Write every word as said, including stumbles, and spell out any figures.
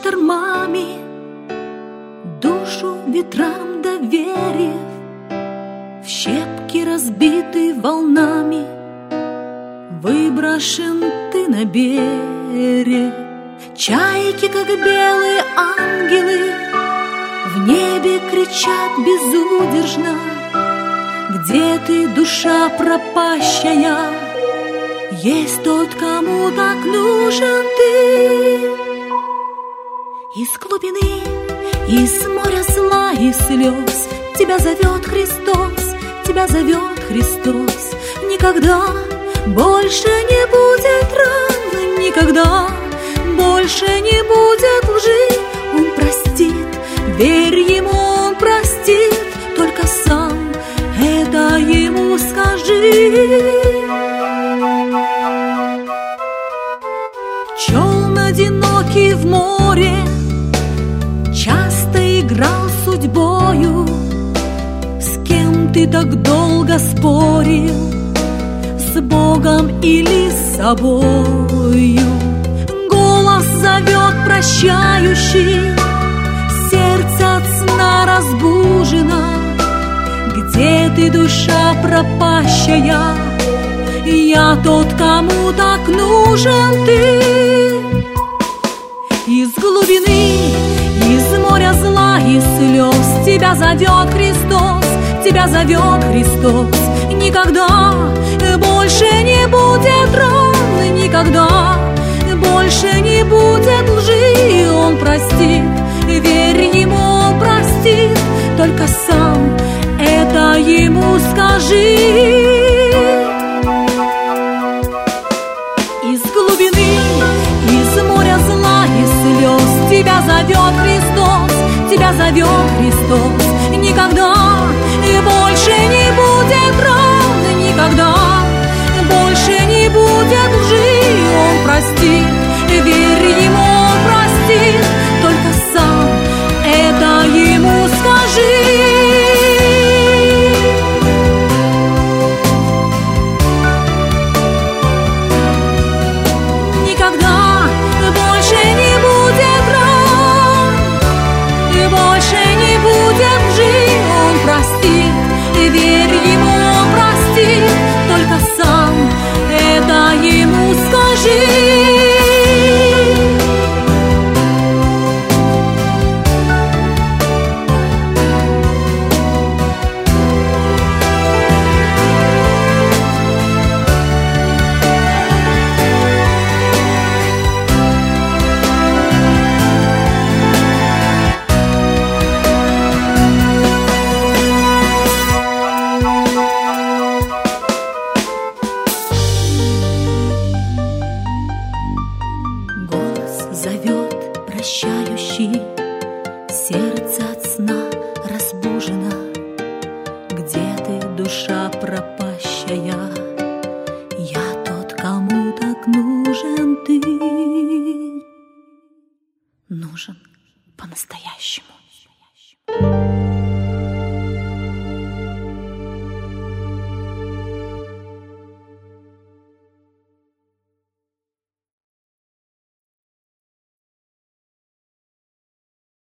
штормами, душу ветрам доверив, в щепки разбитый волнами, выброшен ты на берег. Чайки, как белые ангелы, в небе кричат безудержно: где ты, душа пропащая? Есть тот, кому так нужен ты. Из глубины, из моря зла и слез тебя зовет Христос, тебя зовет Христос. Никогда больше не будет ран, никогда больше не будет лжи. Он простит, верь Ему, Он простит, только сам это Ему скажи. Челн одинокий в море часто играл судьбою. С кем ты так долго спорил, с Богом или с собою? Голос зовет прощающий, сердце от сна разбужено. Где ты, душа пропащая? Я тот, кому так нужен ты. Из глубины, из моря зла и слез тебя зовет Христос, тебя зовет Христос. Никогда больше не будет ран, никогда больше не будет лжи. Он простит, верь Ему, Он простит, только сам это Ему скажи. Из глубины, из моря зла и слез тебя зовет Христос, тебя зовет Христос. Никогда больше не будет ран, никогда больше не будет лжи. Он простит, верь Ему, Он простит, только сам это Ему скажи. Зовет прощающий, сердце от сна разбужено. Где ты, душа пропащая? Я тот, кому так нужен ты. Нужен по-настоящему.